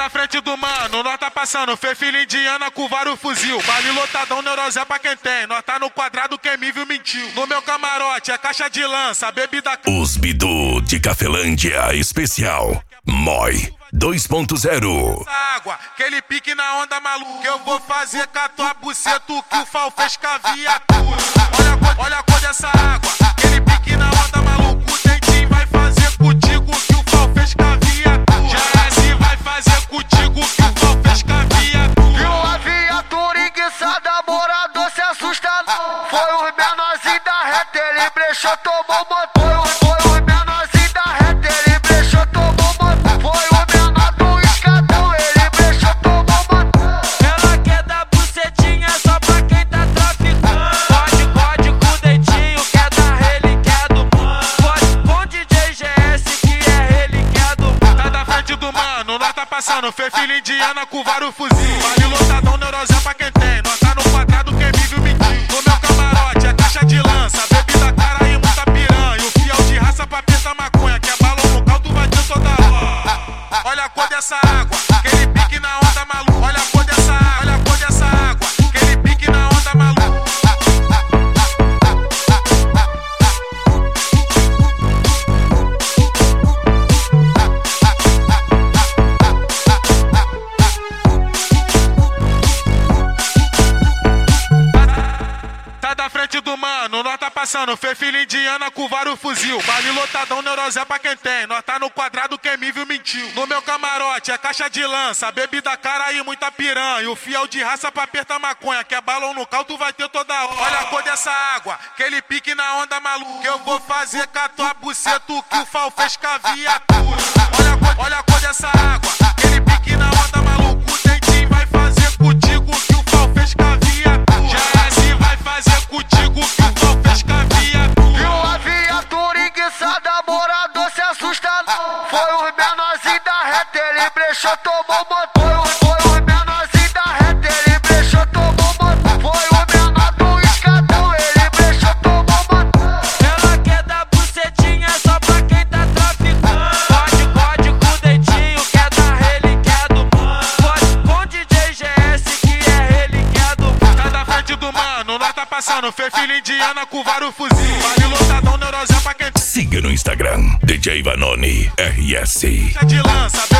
da frente do mano, nós tá passando. Fê filha indiana com vários fuzil. Baile lotadão, neurosé pra quem tem. Nós tá no quadrado, quem me viu mentiu. No meu camarote é caixa de lança, bebida. Os Bidu de Cafelândia especial Moi 2.0. Água, aquele pique na onda maluca. Eu vou fazer com a tua buceta o que o Fal fez com a viatura. Olha a cor dessa água, aquele pique na onda maluca. O dentinho vai fazer contigo o que o Fal fez com a viatura. Já assim vai fazer contigo o que o Fal fez com a viatura. Viu a viatura enguiçada, morador se assusta não. Foi o menorzinho da reta, ele brechou, tomou motor. Foi o menorzinho da reta, ele brechou, tomou motor. Foi o menor do escadão, ele brechou, tomou motor. Ela quer dar bucetinha só pra quem tá traficando. Pode com o dentinho, quer dar relíquia do mundo. Pode com o DJ GS que é relíquia do mundo. Tá da frente do mano, nós tá passando. Fê filha indiana com vários fuzil. Baile lotadão, neurosé pra quem tem. Nós tá no quadrado, quem vive mentiu. No meu camarote é caixa de lança, bebida cara e muita piranha. O fiel de raça pra pintar maconha, que é balão no caldo, vai ter toda hora. Olha a cor dessa água, aquele pique na onda maluco. Olha a cor dessa água, olha a cor dessa água, aquele pique na onda maluco. Tá da frente do mano, nós tá passando. Fê filha indiana com vários fuzil. Baile lotadão, neurosé pra quem tem. Nós tá no quadrado, quem me viu mentiu. No meu camarote é caixa de lança, bebida cara e muita piranha. O fiel de raça pra apertar maconha, que é balão no caldo, vai ter toda hora. Olha a cor dessa água, aquele pique na onda maluca. Eu vou fazer com a tua buceta o que o Fal fez com a viatura. Olha a cor dessa água, aquele pique na onda maluca. O dentinho vai fazer contigo o que o Fal fez com a viatura. Já assim vai fazer contigo o que o Fal fez com a viatura. Viu a viatura enguiçada, morador se assusta não. Foi o menorzinho da reta, ele brechou, tomou motor. Foi o menorzinho da reta, ele brechou, tomou motor. Foi o menor do escadão, ele brechou, tomou motor. Ela quer dar bucetinha só pra quem tá traficando. Pode com o dentinho, quer dar relíquia do mundo. Pode com o DJ GS que é relíquia do mundo. Tá da frente do mano, nós tá passando. Fê filha indiana com vários fuzil. Baile lotadão, neurosé pra quem tem. Siga no Instagram DJ Vanoni RS. De lança,